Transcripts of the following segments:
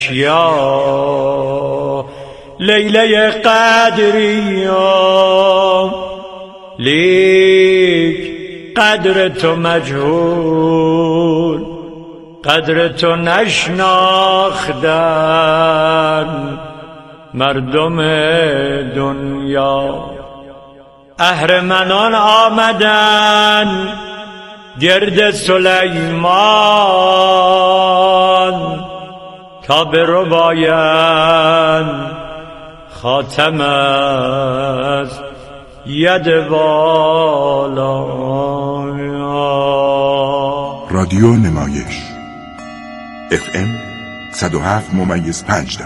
یا لیله قدری لیک قدر تو مجهول، قدر تو نشناختن مردم دنیا. اهرمنان آمدن گرد سلیمان تا بربایند خاتم از ید والا. رادیو نمایش FM 107.5.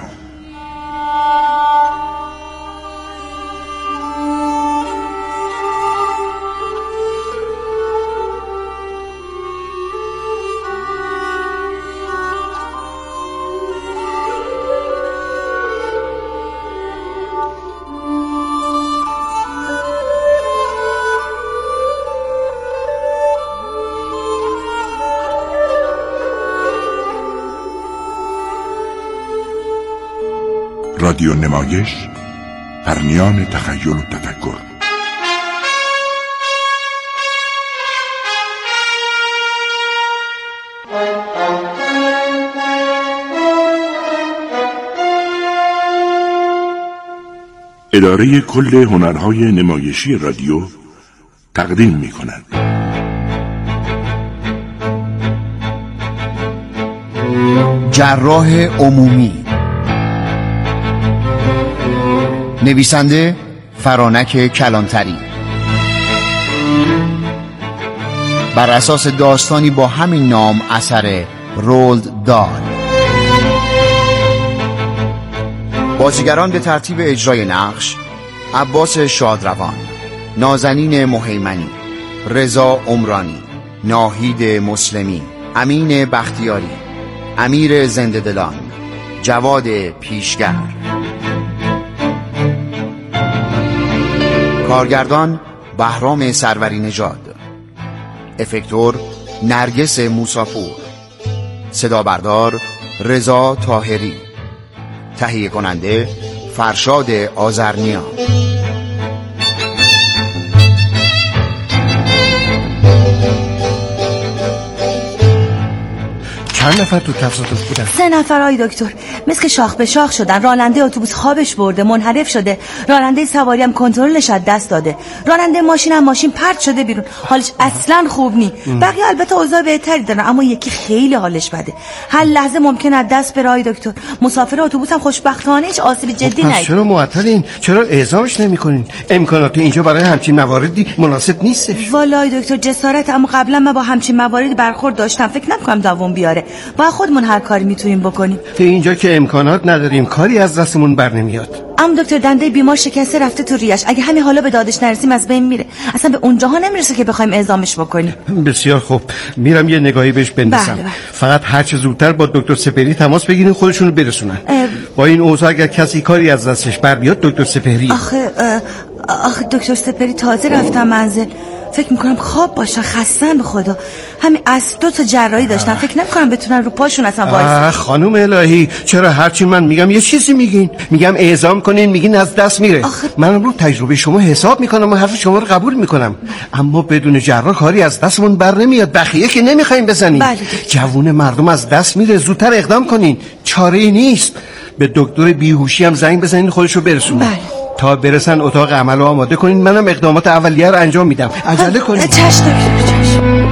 رادیو نمایش، پرنیان تخیل و تفکر. اداره کل هنرهای نمایشی رادیو تقدیم می‌کند. جراح عمومی. نویسنده فرانک کلانتری، بر اساس داستانی با همین نام اثر رولد دال. بازیگران به ترتیب اجرای نقش: عباس شادروان، نازنین مهیمنی، رضا عمرانی، ناهید مسلمی، امین بختیاری، امیر زنده‌دلان، جواد پیشگر. کارگردان بهرام سروری نژاد، افکتور نرگس موساپور، صدا بردار رضا طاهری، تهیه کننده فرشاد آذرنیا. چند نفر تو تصادف بودن؟ 3 نفر آقای دکتر، مثل که شاخ به شاخ شدن. راننده اتوبوس خوابش برده، منحرف شده. راننده سواری هم کنترلش از دست داده. راننده ماشین هم ماشین پرت شده بیرون، حالش اصلا خوب نی. بقیه البته اوضاع بهتری دارن، اما یکی خیلی حالش بده، هر لحظه ممکن از دست بره آقای دکتر. مسافر اتوبوس هم خوشبختانه هیچ آسیب جدی ندید. چرا معطلین؟ چرا اعزامش نمیکنین؟ امکانات اینجا برای همچین مواردی مناسب نیستش. والا آقای دکتر جسارت، اما قبلا من با همچین مواردی برخورد داشتم، فکر نمی‌کنم دوام بیاره. با خودمون هر کاری میتونیم بکنیم. اینجا که امکانات نداریم، کاری از دستمون بر نمیاد. اما دکتر دنده بیمار شکسته رفته تو ریش، اگه همین حالا به دادش نرسیم از بین میره. اصلا به اونجاها نمیرسه که بخوایم اعزامش بکنیم. بسیار خوب، میرم یه نگاهی بهش بندازم. بله. فقط هر چه زودتر با دکتر سپهری تماس بگیرین، خودشونو برسونن. با این اوضاع اگر کسی کاری از دستش بر بیاد دکتر سپهری. آخه دکتر سپهری تازه رفتن منزل، فکر میکنم خواب باشن، خستن به خدا. همین از 2 تا جراحی داشتن، فکر نمیکنم بتونن رو پاشون اصلا وایسن. خانم الهی، چرا هرچی من میگم یه چیزی میگین؟ میگم اعزام کنین میگین از دست میره. من رو تجربه شما حساب میکنم و حرف شما رو قبول میکنم، اما بدون جراح کاری از دستمون بر نمیاد. بخیه که نمیخوایم بزنین. بله. جوون مردم از دست میره، زودتر اقدام کنین، چاره ای نیست. به دکتر بیهوشی هم زنگ بزنین خودشو برسونه. بله. تا برسن اتاق عمل رو آماده کنین، منم اقدامات اولیه رو انجام میدم. عجله کنین. چشم دکتر، چشم.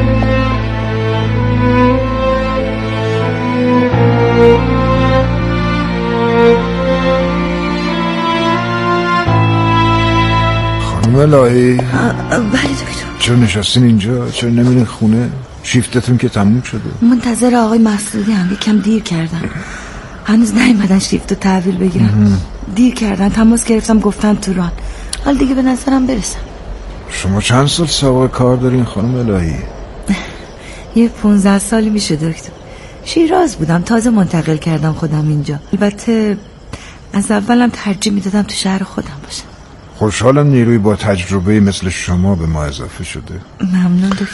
خانم الهی. بله دکتر. چرا نشستین اینجا؟ چرا نمیرین خونه؟ شیفتتون که تموم شده. منتظر آقای مسعودی هم، یکم دیر کردن، هنوز نیومدن شیفتو تحویل بگیرن. دیر کردن، تماس گرفتم گفتن تو ران. حال دیگه به نظرم برسم. شما چند سال سابقه کار دارین خانم الهی؟ یه 15 سالی میشه دکتر. شیراز بودم، تازه منتقل کردم خودم اینجا. البته از اولم ترجیح میدادم تو شهر خودم باشم. خوشحالم نیروی با تجربه مثل شما به ما اضافه شده. ممنون دکتر.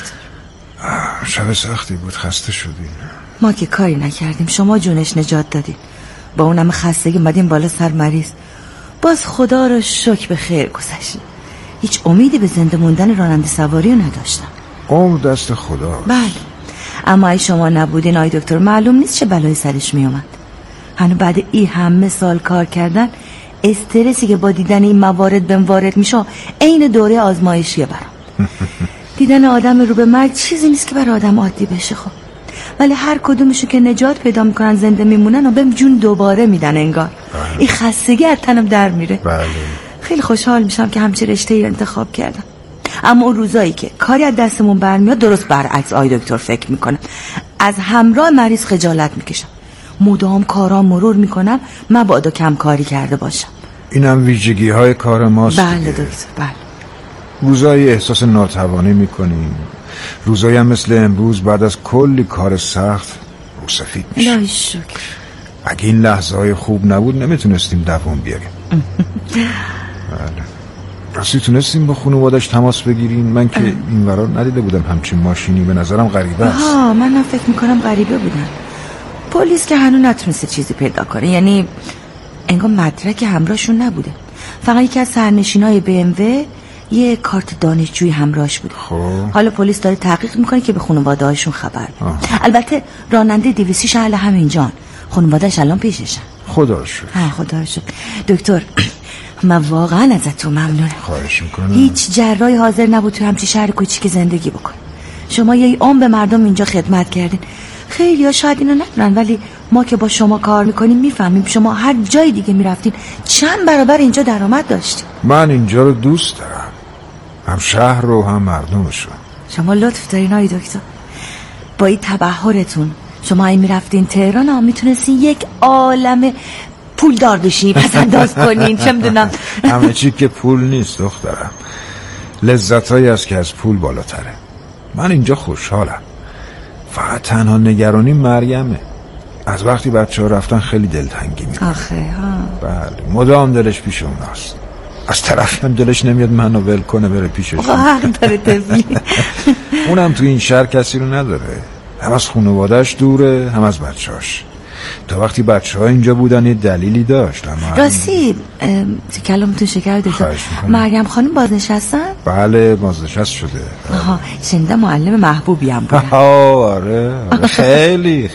شب سختی بود، خسته شدین. ما که کاری نکردیم، شما جونش نجات دادید. با اونم خستگی اومدیم بالا سر مریض. باز خدا رو شکر به خیر گذشت. هیچ امیدی به زنده موندن راننده سواری رو نداشتم. عمر دست خدا. بله، اما ای شما نبودین آی دکتر معلوم نیست چه بلایی سرش می اومد. هنو بعد این همه سال کار کردن استرسی که با دیدن این موارد بهم وارد میشه عین دوره آزمایشیه برام. دیدن آدم رو به مرگ چیزی نیست که برای آدم عادی بشه. خب ولی هر کدومشو که نجات پیدا میکنن زنده میمونن و بهم جون دوباره میدن انگار. این خستگی از تنم در میره. بله. خیلی خوشحال میشم که همچین رشته‌ای انتخاب کردم. اما اون روزایی که کاری از دستمون برمیاد درست برعکس آی دکتر فکر میکنم. از همراه مریض خجالت میکشم. مدام کارام مرور میکنم مبادا کم کاری کرده باشم. اینم ویژگی های کار ماست. بله دکتر، بله. روزایی احساس ناتوانی میکنیم، روزایی هم مثل امروز بعد از کلی کار سخت رو سفید میشه. الهی شکر. اگه این لحظه های خوب نبود نمیتونستیم دوام بیاریم. بله. راستی تونستیم با خانواده‌اش تماس بگیریم؟ من که این ورا ندیده بودم همچین ماشینی، به نظرم غریبه است. منم فکر میکنم غریبه بودن. پلیس که هنوز نتونسته چیزی پیدا کنه، یعنی انگار مدرک همراهشون نبوده. فقط یکی از سرنشینای BMW یه کارت دانشجویی همراهش بوده. حالا پلیس داره تحقیق میکنه که به خانواده‌هاشون خبر بده. البته راننده 200 اهل همینجان، خانواده‌اش الان پیششن. خدا رو شکر. خدا رو شکر. دکتر من واقعا ازتون ممنونم. خواهش میکنم. هیچ جراحی حاضر نبود تو همچین شهر کوچیک زندگی بکن. شما یه عمر به مردم اینجا خدمت کردین. خیلی ها شاید اینو ندونن، ولی ما که با شما کار میکنیم میفهمیم شما هر جای دیگه میرفتین چند برابر اینجا درآمد داشتین. من اینجا رو دوست دارم، هم شهر رو هم مردمشو. شما لطف دارین آقای دکتر. با این تبحرتون شما این میرفتین تهران هم میتونستین یک عالم پول دار بشین، پس انداز کنین. چه میدونم همه چی که پول نیست دخترم، لذتایی است که از پول بالاتره. من اینجا خوشحالم، فقط تنها نگرانی مریمه. از وقتی بچه ها رفتن خیلی دلتنگی میکنه. آخه ها. بله، مدام دلش پیش اوناست. از طرفی هم دلش نمیاد منو ول کنه بره پیشش. حق داره طفلی. اونم تو این شهر کسی رو نداره، هم از خانواده‌اش دوره هم از بچه‌اش. تا وقتی بچه‌ها اینجا بودن یه دلیلی داشت. راستی کلامتون شکر دکتر، مریم خانم بازنشستن؟ بله بازنشست شده. شنیدم معلم محبوبی هم بودن. آره خیلی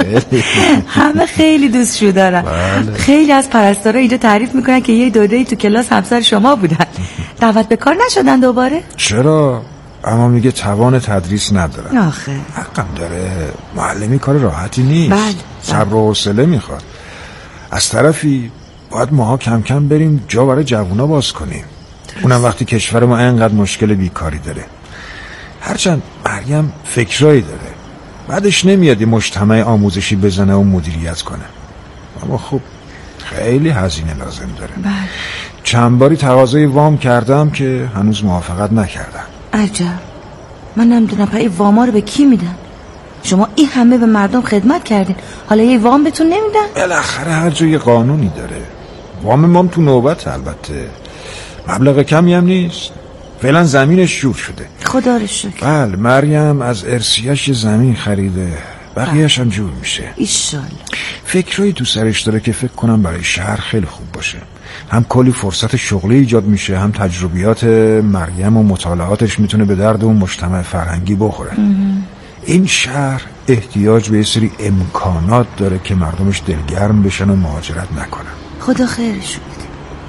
همه خیلی دوست شو دارن. بله. خیلی از پرستارا اینجا تعریف میکنن که یه دوره‌ای تو کلاس همسر شما بودن. دعوت به کار نشدن دوباره؟ چرا؟ اما میگه توان تدریس ندارم. آخه حقم داره، معلمی کار راحتی نیست. بله. صبر و حوصله میخواد. از طرفی باید ماها کم کم بریم جا برای جوونا باز کنیم. اونم وقتی کشور ما اینقدر مشکل بیکاری داره. هرچند مریم فکرایی داره، بعدش نمیاد یه مجتمع آموزشی بزنه و مدیریت کنه، اما خب خیلی هزینه لازم داره. بله. چند باری تقاضای وام کردم که هنوز موافقت نکردن. عجب، من نمیدونم پای واما رو به کی میدن. شما این همه به مردم خدمت کردین، حالا یه وام بهتون نمیدن؟ بالاخره هر جا یه قانونی داره. وام مام تو نوبت، البته مبلغ کمی هم نیست. فعلا زمینش جور شده، خدا رو شکر. بله، مریم از ارسیه‌اش زمین خریده، بقیه‌اش هم جور میشه ایشالله. فکرایی تو سرش داره که فکر کنم برای شهر خیلی خوب باشه. هم کلی فرصت شغلی ایجاد میشه، هم تجربیات مریم و مطالعاتش میتونه به درد اون مجتمع فرهنگی بخوره. این شهر احتیاج به یه سری امکانات داره که مردمش دلگرم بشن و مهاجرت نکنن. خدا خیرشون بده.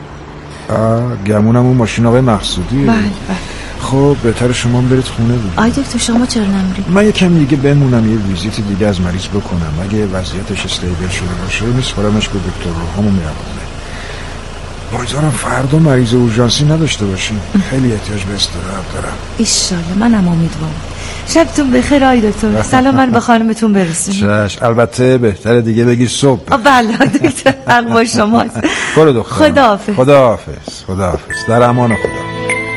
گمونم اون ماشین آقای مقصودیه. بله. خب بهتر شما برید خونه بود. آی دکتر شما چرا نمیرید؟ من یکم دیگه بمونم، یه ویزیت دیگه از مریض بکنم. اگه وضعیتش استیبل شده باشه میسپارمش به دکتر روحامو میرونه. امیدوارم فردا مریض اورژانسی نداشته باشیم. خیلی احتیاج به استراحت دارم. ایشالله، منم امیدوارم. شبتون بخیر آی دکتر. سلام من به خانمتون برسونید. چش، البته بهتره دیگه بگی صبح. بله دکتر، حق با شماست. برو دختر. خداحافظ. خداحافظ. در امان خدا.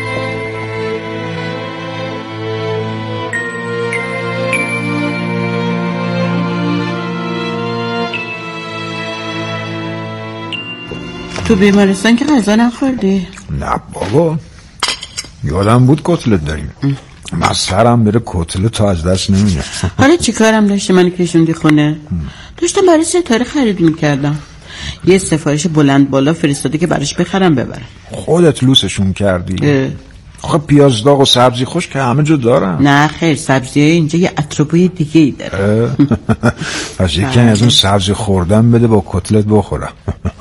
تو بیمارستان که غذا نخوردی؟ نه بابا، یادم بود کتلت داریم. من سرم بره کتلت تا از دست نمیاد. حالا چی کارم داشتی منو کشوندی خونه؟ داشتم برای ستاره خرید میکردم. یه سفارش بلند بالا فرستاده که براش بخرم ببرم. خودت لوسشون کردی؟ آخه پیاز داغ و سبزی خوش که همه جا دارن. نه خیر، سبزی اینجا یه اتروبوی دیگه ای داره. پس یکی از اون سبزی خوردن بده با کتلت بخورم.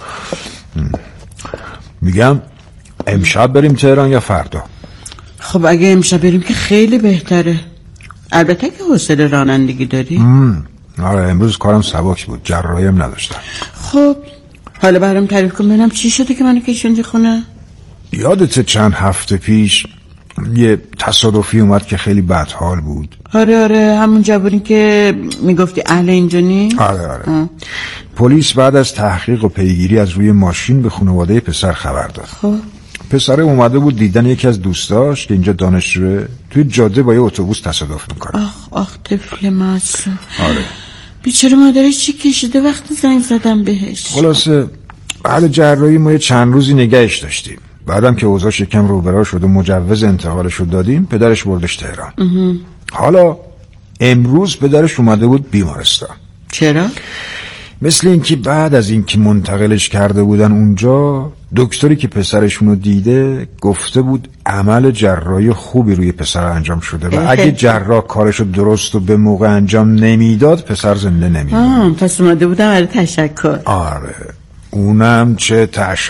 میگم امشب بریم تهران یا فردا؟ خب اگه امشب بریم که خیلی بهتره، البته که حوصله رانندگی داری. آره امروز کارم سبک بود، جراحیم نداشتم. خب حالا برام تعریف کن ببینم چی شده که منو کشوندی خونه. یادت چند هفته پیش یه تصادفی اومد که خیلی بدحال بود؟ آره همون جوونی که میگفتی اهل اینجا نی؟ آره. پلیس بعد از تحقیق و پیگیری از روی ماشین به خانواده پسر خبر داد. خب پسره اومده بود دیدن یکی از دوستاش که اینجا دانشجوه توی جاده با یه اتوبوس تصادف میکنه. آخ طفل معصوم. آره بیچاره مادرش چی کشیده وقتی زنگ زدم بهش. خلاصه بعد جراحی ما یه چند روزی نگهش داشتیم، بعدم که اوضاعش یکم روبرا شد و مجوز انتقالش رو دادیم پدرش بردش تهران. حالا امروز پدرش اومده بود بیمارستان. چرا؟ مثل اینکه بعد از اینکه منتقلش کرده بودن اونجا دکتری که پسرشونو دیده گفته بود عمل جراحی خوبی روی پسر انجام شده و اگه جراح کارشو درست و به موقع انجام نمیداد پسر زنده نمیموند. پس اومده بودم برای تشکر. آره اونم چه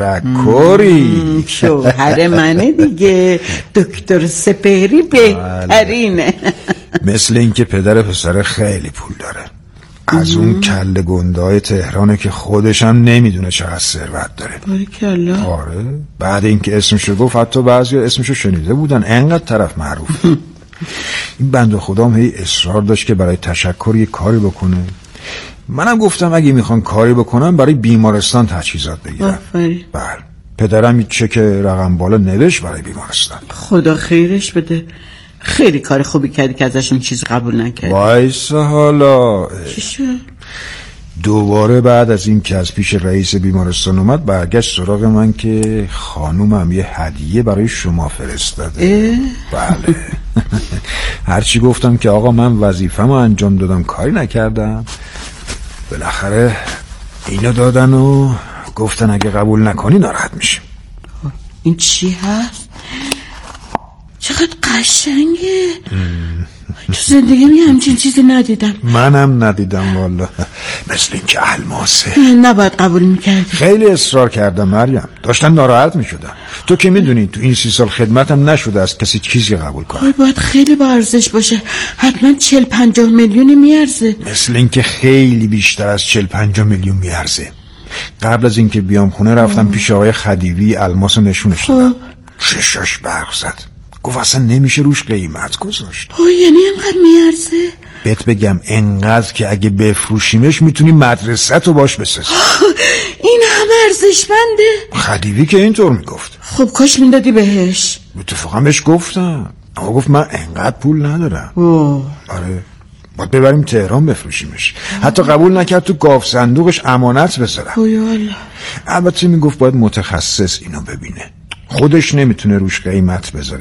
تشکری. شوهر منه دیگه، دکتر سپهری بهترینه. مثل اینکه پدر پسر خیلی پول داره، از اون کله گندهای تهرانه که خودش هم نمیدونه چقدر ثروت داره. باریکلا. آره بعد اینکه اسمشو گفت حتی بعضی اسمشو شنیده بودن، انقدر طرف معروف. این بنده خدا هی اصرار داشت که برای تشکر یه کاری بکنه. منم گفتم اگه میخوان کاری بکنم برای بیمارستان تجهیزات بگیرم. بله پدرم یه چک رقم بالا نوشت برای بیمارستان. خدا خیرش بده، خیلی کار خوبی کردی که ازشون چیز قبول نکردی. وایسا حالا چی شد؟ دوباره بعد از این که از پیش رئیس بیمارستان اومد برگشت سراغ من که خانومم یه هدیه برای شما فرستاده. بله. هرچی گفتم که آقا من وظیفه‌مو انجام دادم کاری نکردم، بالاخره اینو دادن و گفتن اگه قبول نکنی ناراحت میشیم. این چی هست؟ چقدر قشنگه. تو زندگی همچین چیزی ندیدم. منم ندیدم والا، مثل این که الماسه. نباید قبول میکردی. خیلی اصرار کردم مریم، داشتن ناراحت میشدن. تو که میدونی تو این 30 سال خدمتم نشده از کسی چیزی قبول کنه. باید خیلی با ارزش باشه، حتما 40-50 میلیونی میارزه. مثل این که خیلی بیشتر از 40-50 میلیون میارزه. قبل از اینکه بیام خونه رفتم پیش آقای خدیوی، الماس نشونش دادم. ششاش برق زد، گفت اصلا نمیشه روش قیمت گذاشت. یعنی اینقدر میارزه؟ بهت بگم انقدر که اگه بفروشیمش میتونی مدرسه تو باش بسازی. این همه ارزشمنده؟ خدیوی که اینطور میگفت. خب کاش میدادی بهش. اتفاقا بهش گفتم، اما گفت من انقدر پول ندارم. آره باید ببریم تهران بفروشیمش. حتی قبول نکرد تو گاف صندوقش امانت بذارم. البته میگفت باید متخصص اینو ببینه، خودش نمیتونه روش قیمت بذاره.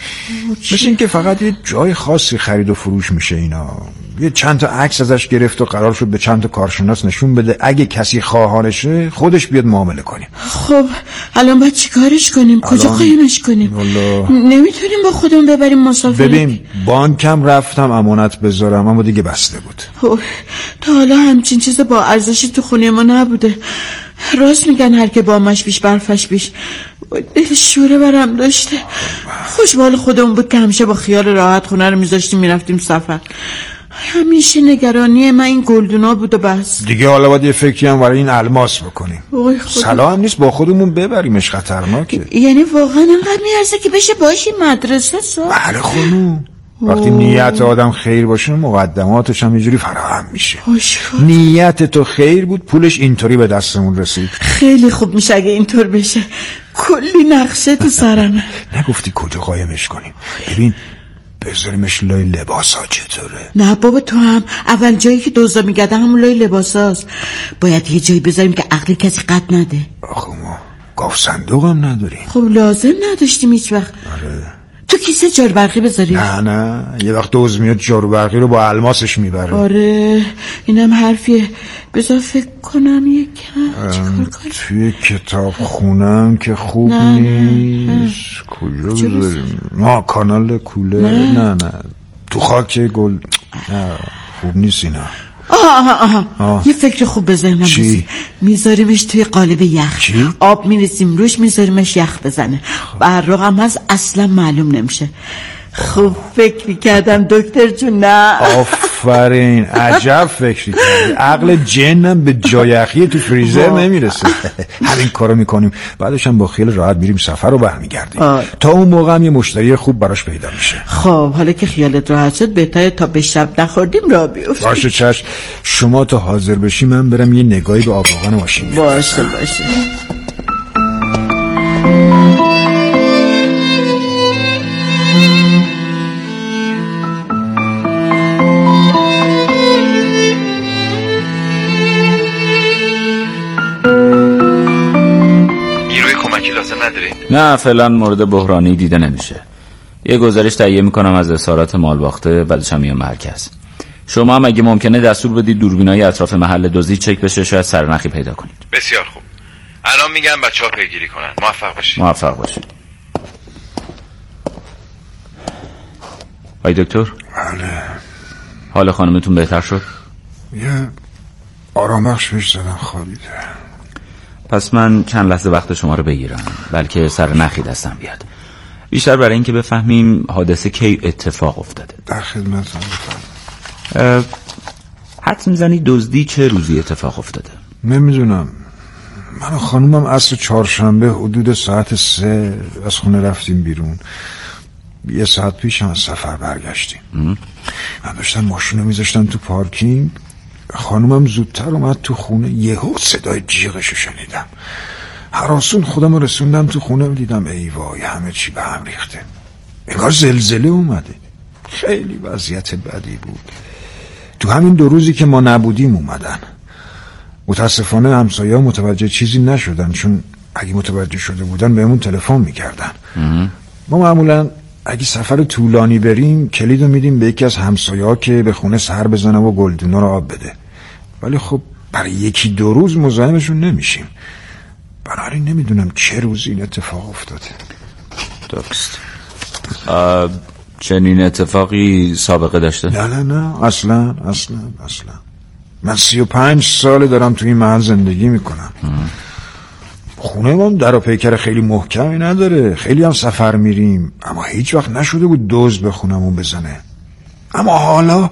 مثل این که فقط یه جای خاصی خرید و فروش میشه اینا. یه چند تا عکس ازش گرفت و قرار شد به چند تا کارشناس نشون بده، اگه کسی خواهانشه خودش بیاد معامله کنیم. خب الان باید چیکارش کنیم؟ کجا قایمش کنیم؟ نمیتونیم با خودمون ببریم مسافرت. ببین بانکم رفتم امانت بذارم اما دیگه بسته بود. تا حالا همچین چیز با ارزشی تو خونه ما نبوده. راست میگن هر که بامش بیش برفش بیش. دل شوره برم داشته. خوشبال خودمون بود که همیشه با خیال راحت خونه رو میذاشتیم میرفتیم سفر. همیشه نگرانی من این گلدونا بود و بس. دیگه حالا باید یه فکری هم برای این الماس بکنیم. صلاح هم نیست با خودمون ببریمش، خطرناکه. یعنی واقعا انقدر میارزه که بشه باشی مدرسه بله خانوم. وقتی نیت آدم خیر باشه مقدماتش هم اینجوری فراهم میشه. نیت تو خیر بود، پولش اینطوری به دستمون رسید. خیلی خوب میشه اگه اینطور بشه. کلی نقشه تو سرمه. نگفتی کجا قایمش کنیم؟ ببین بذاریمش لای لباسا چطوره؟ نه بابا تو هم اول جایی که دوزا میگده همون لای لباساست. باید یه جایی بذاریم که عقل کسی قد نده. آخه ما گاف صندوق هم نداریم. خب لازم نداشتیم هیچ وقت. آره تو کیسه جارو برقی بذاری؟ نه یه وقت دوز میاد جارو برقی رو با الماسش میبره. آره اینم حرفیه. بذار فکر کنم یکم چیکار کنم. توی کتاب خونم که خوب نیست. کجا بذاریم؟ کانال کوله. نه تو خاک گل. نه خوب نیست اینا. یه فکر خوب به ذهنم رسید. میذاریمش توی قالب یخ. چی؟ آب میریزیم روش، میذاریمش یخ بزنه. براق هم هست اصلا معلوم نمیشه. خوب فکر میکردم دکتر جون. نه آفرین، عجب فکری کردی. عقل جنم به جایخی تو فریزر نمیرسه. همین کارو میکنیم، بعدش هم با خیال راحت میریم سفر رو برمیگردیم. تا اون موقع هم یه مشتری خوب براش پیدا میشه. خب حالا که خیالت راحت شد بهتره تا به شب نخوردیم راه بیفتیم. باشه چشم. شما تا حاضر بشی من برم یه نگاهی به آبروغن ماشین. باشه. نه فعلا مورد بحرانی دیده نمیشه. یه گزارش تهیه میکنم از اظهارات مال باخته، بعدش هم میام مرکز. شما هم اگه ممکنه دستور بدید دوربینای اطراف محل دزدی چک بشه، شاید سرنخی پیدا کنید. بسیار خوب. الان میگم بچه‌ها پیگیری کنن. موفق باشید. آی دکتر؟ بله. حال خانمتون بهتر شد؟ یه آرامبخش بهش زدن خوابیده. پس من چند لحظه وقت شما رو بگیرم، بلکه سرنخی دستم بیاد. بیشتر برای اینکه بفهمیم حادثه کی اتفاق افتاده. در خدمتم. بفهم. حدس میزنی دزدی چه روزی اتفاق افتاده؟ نمیدونم. من و خانومم عصر چهارشنبه حدود ساعت 3 از خونه رفتیم بیرون. یه ساعت پیش هم از سفر برگشتیم. من داشتم ماشین رو میذاشتم تو پارکینگ. خانومم زودتر اومد تو خونه. یهو صدای جیغشو شنیدم. هراسون خودم رو رسوندم تو خونه و دیدم ای وای همه چی به هم ریخته. انگار زلزله اومده. خیلی وضعیت بدی بود. تو همین 2 روزی که ما نبودیم اومدن. متاسفانه همسایه‌ها متوجه چیزی نشدن، چون اگه متوجه شده بودن بهمون تلفن میکردن. ما معمولا اگه سفر طولانی بریم کلیدو میدیم به یکی از همسایه‌ها که به خونه سر بزنه و گلدونا رو آب بده. ولی خب برای 1-2 روز مزاحمشون نمیشیم. بنابراین نمیدونم چه روزی این اتفاق افتاده. درست. چنین اتفاقی سابقه داشته؟ نه اصلا. من 35 ساله دارم توی این محل زندگی میکنم. خونه ما در و پیکر خیلی محکمی نداره. خیلی هم سفر میریم، اما هیچ وقت نشده بود دزد به خونمون بزنه. اما حالا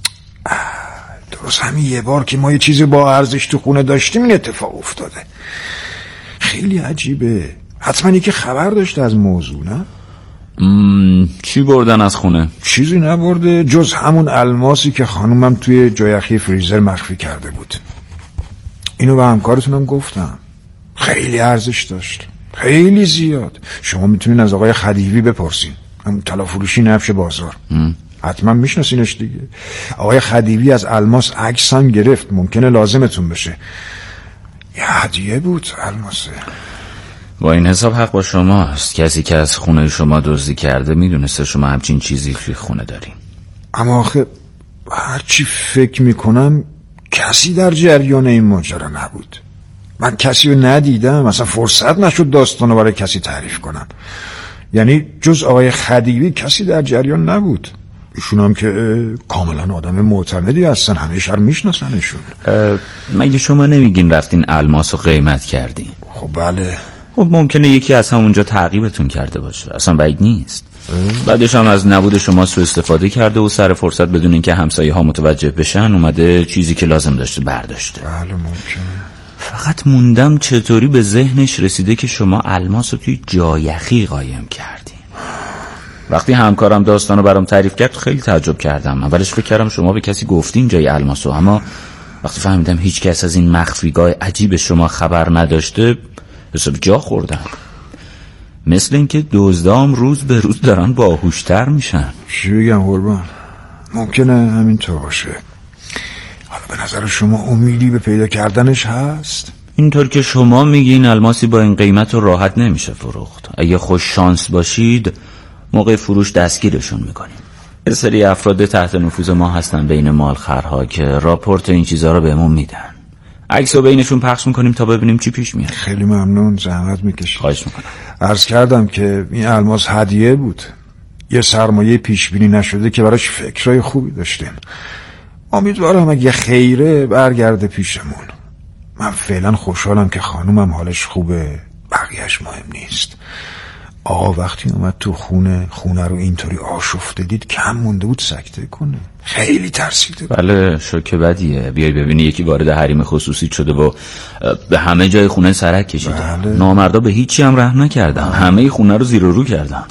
درست همین یه بار که ما یه چیز با ارزش تو خونه داشتیم این اتفاق افتاده. خیلی عجیبه. حتما یکی خبر داشته از موضوع، نه؟ چی بردن از خونه؟ چیزی نبرده جز همون الماسی که خانومم توی جایخی فریزر مخفی کرده بود. اینو به همکارتونم گفتم. خیلی ارزش داشت، خیلی زیاد. شما میتونین از آقای خدیوی بپرسین، همون طلافروشی نفش بازار. حتما میشناسینش دیگه. آقای خدیوی از الماس عکس هم گرفت، ممکنه لازمتون بشه. یه هدیه بود الماسه. با این حساب حق با شما است. کسی که از خونه شما دزدی کرده میدونسته شما همچین چیزی توی خونه دارین. اما آخه هرچی فکر میکنم کسی در جریان این ماجرا نبود. من کسی رو ندیدم، مثلا فرصت نشد داستانو برای کسی تعریف کنم. یعنی جز آقای خدیوی کسی در جریان نبود. ایشون هم که کاملا آدم معتمدی هستن، همه شهر میشناسنشون. مگه شما نمیگین رفتین الماس رو قیمت کردین؟ خب بله. خب ممکنه یکی از همونجا تعقیبتون کرده باشه، اصلا بعید نیست. بعدش هم از نبود شما سوء استفاده کرده و سر فرصت بدون اینکه همسایه ها متوجه بشن اومده چیزی که لازم داشته برداشته. بله ممکنه. فقط موندم چطوری به ذهنش رسیده که شما الماس رو توی جایخی قایم کردین. وقتی همکارم داستانو برام تعریف کرد خیلی تعجب کردم. اولش فکر کردم شما به کسی گفتین جای الماسو، اما وقتی فهمیدم هیچ کس از این مخفیگاه عجیب شما خبر نداشته حساب جا خوردم. مثل اینکه دزدام روز به روز دارن باهوشتر میشن. چی بگم قربان، ممکنه همینطور باشه. حالا به نظر شما امیدی به پیدا کردنش هست؟ اینطور که شما میگین الماسی با این قیمت رو راحت نمیشه فروخت. اگه خوش شانس باشید موقع فروش دستگیرشون میکنیم. یه سری افراد تحت نفوذ ما هستن بین مالخرها که راپورت این چیزا رو بهمون میدن. عکسو بینشون پخش میکنیم تا ببینیم چی پیش میاد. خیلی ممنون، زحمت میکشید. خواهش میکنم. عرض کردم که این الماس هدیه بود، یه سرمایه پیش بینی نشده که براش فکرای خوبی داشتیم. امیدوارم اگه خیره برگرده پیشمون. من فعلا خوشحالم که خانومم حالش خوبه، بقیهش مهم نیست. آقا وقتی اومد تو خونه رو اینطوری آشفته دید کم مونده بود سکته کنه. خیلی ترسیده. بله شوکه بدیه. بیای ببینی یکی وارد حریم خصوصی شده و به همه جای خونه سرک کشیده. بله. نامردا به هیچی هم رحم نکردن. همه خونه رو زیر و رو کردن.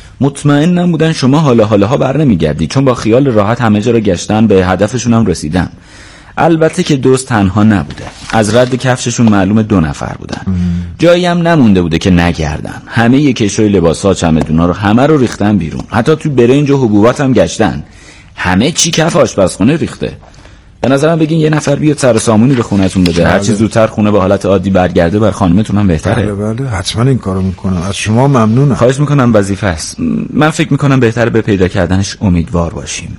مطمئنم بودن شما حالا بر نمیگردی، چون با خیال راحت همه جا رو گشتن، به هدفشون هم رسیدن. البته که دوست تنها نبوده. از رد کفششون معلومه 2 نفر بودن. جایی هم نمونده بوده که نگردن. همه یه کشوی لباسا، چمدونا رو همه رو ریختن بیرون. حتی تو برنج و حبوبات هم گشتن. همه چی کف آشپزخونه ریخته. به نظرم بگین یه نفر بیاد سر سامونی به خونتون بده. هرچی زودتر خونه به حالت عادی برگرده بر خانمتون هم بهتره. بله حتما این کارو میکنم. از شما ممنونم. خواهش میکنم، وظیفه است. من فکر میکنم بهتره به پیدا کردنش امیدوار باشیم.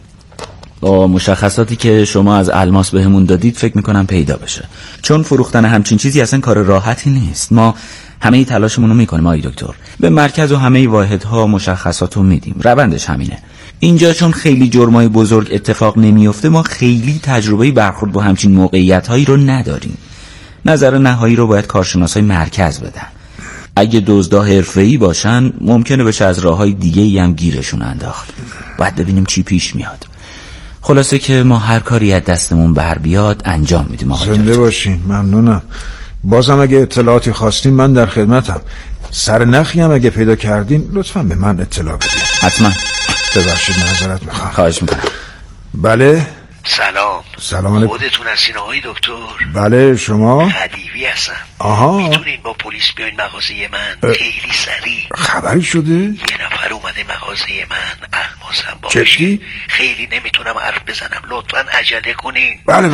با مشخصاتی که شما از الماس بهمون دادید فکر میکنم پیدا بشه، چون فروختن همچین چیزی اصلا کار راحتی نیست. ما همه تلاشمون رو میکنیم آقای دکتر، به مرکز و همه واحدها مشخصات رو میدیم. روندش همینه. اینجا چون خیلی جرمای بزرگ اتفاق نمیفته، ما خیلی تجربه برخورد با همچین موقعیت‌هایی رو نداریم. نظر نهایی رو باید کارشناسای مرکز بدن. اگه دزدا حرفه‌ای باشن ممکنه بشه از راههای دیگه‌ای هم گیرشون انداخت. باید ببینیم چی پیش میاد. خلاصه که ما هر کاری از دستمون بر بیاد انجام میدیم. زنده باشین. ممنونم. بازم اگه اطلاعاتی خواستین من در خدمتم. سر نخی هم اگه پیدا کردین لطفا به من اطلاع بدین. حتما. ببخشید معذرت میخوام. خواهش میکنم. بله. سلام علیکم. خودتون هستین آقای دکتر؟ بله شما؟ خدیوی هستم. آها. میتونین با پلیس بیاین مغازه من؟ خیلی سریع. خبری شده؟ یه نفر اومده مغازه من، الماسم باشه. چشتی؟ خیلی نمیتونم حرف بزنم، لطفا عجله کنین. بله.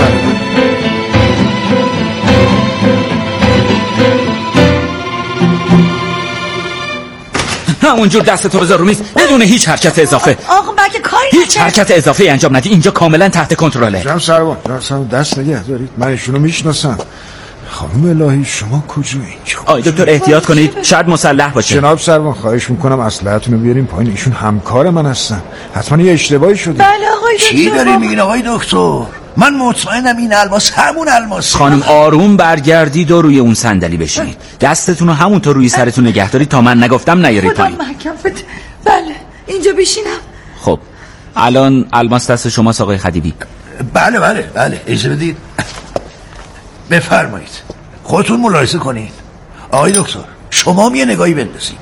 همونجور دستتو بذار رو میز بدون هیچ حرکت اضافه. آقا بگه کاری هیچ حرکت اضافه انجام ندی. اینجا کاملا تحت کنترله. جناب سروان دست نگه دارید. من ایشونو میشناسم. خانم الهی شما کجا اینجا؟ آقای دکتر احتیاط کنید، شاید مسلح باشه. جناب سروان خواهش میکنم اسلحه‌تون رو بیارین پایین. ایشون همکار من هستن. حتما یه اشتباهی شده. بله آقای دکتر. چی داری میگین آقای دکتر؟ من مطمئنم این الماس همون الماس. خانم آروم برگردید و روی اون صندلی بشینید. دستتون رو همونطور روی سرتون نگه دارید تا من نگفتم نیارید پایین. بله اینجا بشینم. خب الان الماس دست شماست آقای خدیوی. بله اجازه بدید. بفرمایید. خودتون ملاحظه کنید. آقای دکتر شما هم یه نگاهی بندازید.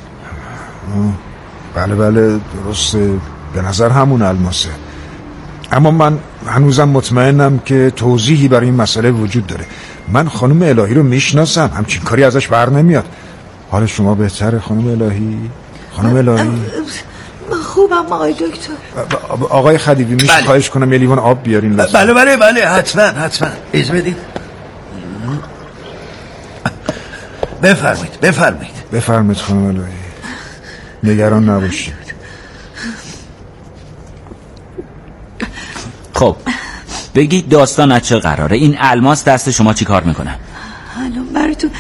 بله درسته. به نظر همون الماسه. اما من هنوزم مطمئنم که توضیحی برای این مسئله وجود داره. من خانم الهی رو میشناسم، همچین کاری ازش بر نمیاد. حال شما بهتره خانم الهی؟ خوبم آقای دکتر. آقای خدیوی میشه خواهش کنم یه لیوان آب بیارین؟ بله حتما اجازه بدید. بفرمایید خانم الهی. نگران نباشید. خب بگید داستان از چه قراره؟ این الماس دست شما چی کار میکنه؟ الان براتون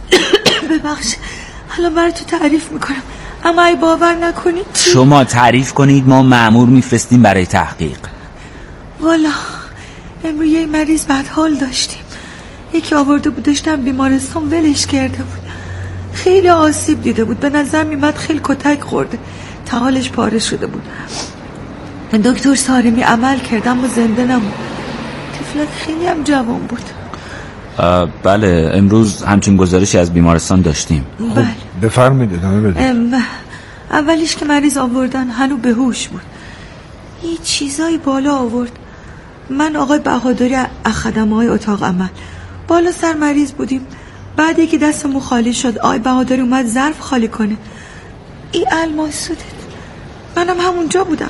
تعریف میکنم، اما ای باور نکنید. شما تعریف کنید، ما مأمور میفرستیم برای تحقیق. والا امروز یه مریض بد حال داشتیم. یکی آورده بود داشتم بیمارستان ولش کرده بود. خیلی آسیب دیده بود. به نظر میمد خیلی کتک خورده، حالش پاره شده بود. دکتر سارمی عمل کرد اما زنده نموند. طفلک خیلی هم جوان بود. بله امروز همچین گزارشی از بیمارستان داشتیم. بله بفرمایید ادامه بدید. اولیش که مریض آوردن هنوز به هوش بود. یه چیزایی بالا آورد. من آقای بهادری از خدمه‌های اتاق عمل بالا سر مریض بودیم. بعد که دستمون خالی شد آقای بهادری اومد ظرف خالی کنه. این الماس شده. منم همونجا بودم.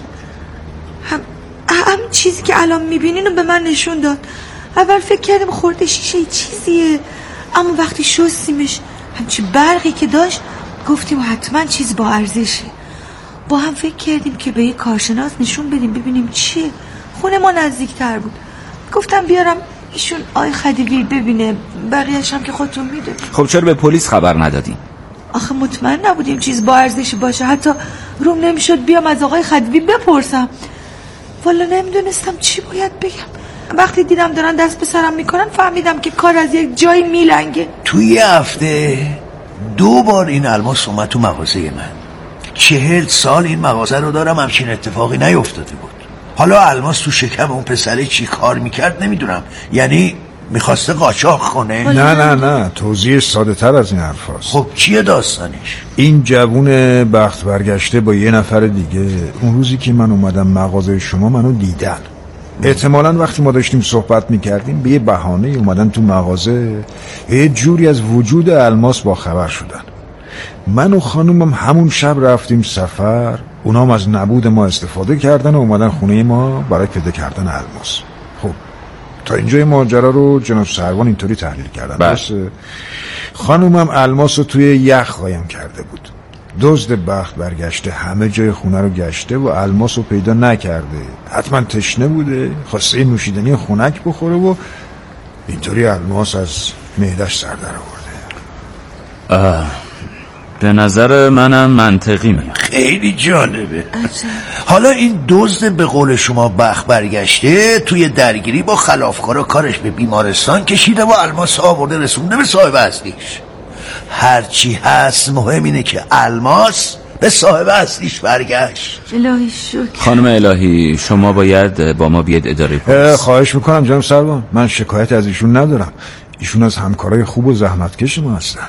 هم چیزی که الان میبینین رو به من نشون داد. اول فکر کردم خورده شیشه چیزیه، اما وقتی شستیمش همچی برقی که داشت گفتیم حتما چیز با ارزشه. با هم فکر کردیم که به یه کارشناس نشون بدیم ببینیم چیه. خونه ما نزدیکتر بود. گفتم بیارم ایشون آقای خدیوی ببینه، بقیه‌اش هم که خودتون میدونید. خب چرا به پلیس خبر ندادین؟ آخه مطمئن نبودیم چیز با ارزشی باشه، حتی روم نمیشد بیام از آقای خدیوی بپرسم. والا نمیدونستم چی باید بگم. وقتی دیدم دارن دست به سرم میکنن فهمیدم که کار از یک جایی میلنگه. توی یه هفته 2 بار این الماس اومد تو مغازه من. 40 سال این مغازه رو دارم، همچین اتفاقی نیفتاده بود. حالا الماس تو شکم اون پسره چی کار میکرد نمیدونم، یعنی میخواسته قاچاق کنه؟ نه توضیح ساده تر از این حرف هست. خب چیه داستانش؟ این جوون بخت برگشته با یه نفر دیگه اون روزی که من اومدم مغازه شما منو دیدن. احتمالاً وقتی ما داشتیم صحبت میکردیم به یه بهانه اومدن تو مغازه، یه جوری از وجود الماس با خبر شدن. من و خانومم همون شب رفتیم سفر، اونام از نبود ما استفاده کردن و اومدن خونه ما برای پیدا کردن الماس. خب تا اینجای ماجرا رو جناب سروان اینطوری تحلیل کردن. بس خانومم الماس رو توی یخ قایم کرده بود. دزد بخت برگشته همه جای خونه رو گشته و الماس رو پیدا نکرده. حتما تشنه بوده، خواسته نوشیدنی خنک بخوره و اینطوری الماس از معده‌اش سر در آورده. به نظر منم منطقی میاد. خیلی جالبه. حالا این دزد به قول شما بخت برگشته توی درگیری با خلافکارا کارش به بیمارستان کشیده و الماس آورده رسونده به صاحب اصلیش. هرچی هست مهم اینه که الماس به صاحب اصلیش برگشت. الهی شکر. خانم الهی شما باید با ما بیاد اداره پلیس. خواهش میکنم جناب سروان، من شکایت از ایشون ندارم. ایشون از همکارای خوب و زحمتکش ما هستن.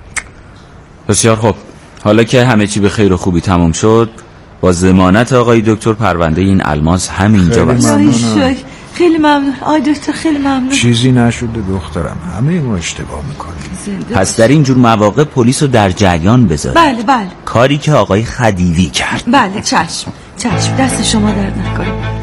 بسیار خوب، حالا که همه چی به خیر و خوبی تمام شد، با ضمانت آقای دکتر پرونده این الماس همینجا بسته. خیلی ممنون آقای دکتر، خیلی ممنون. چیزی نشده دخترم، همه ما اشتباه میکنیم. پس در این جور مواقع پلیس رو در جریان بذارید. بله کاری که آقای خدیوی کرد. بله چشم دست شما درد نکنه.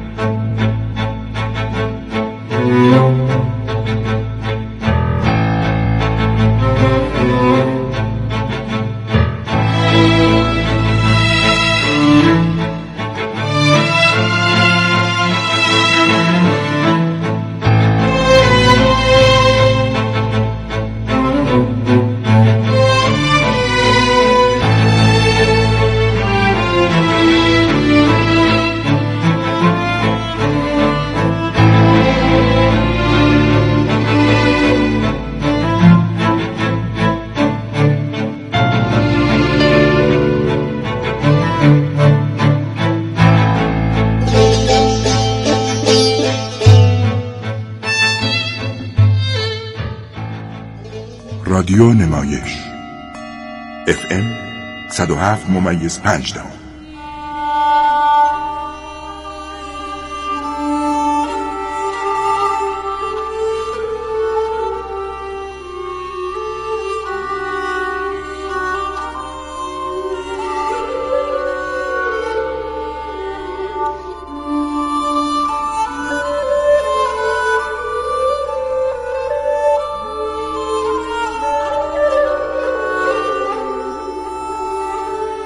رادیو نمایش FM 107.5.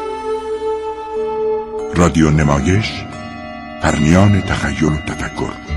رادیو نمایش، پرنیان تخیل و تفکر.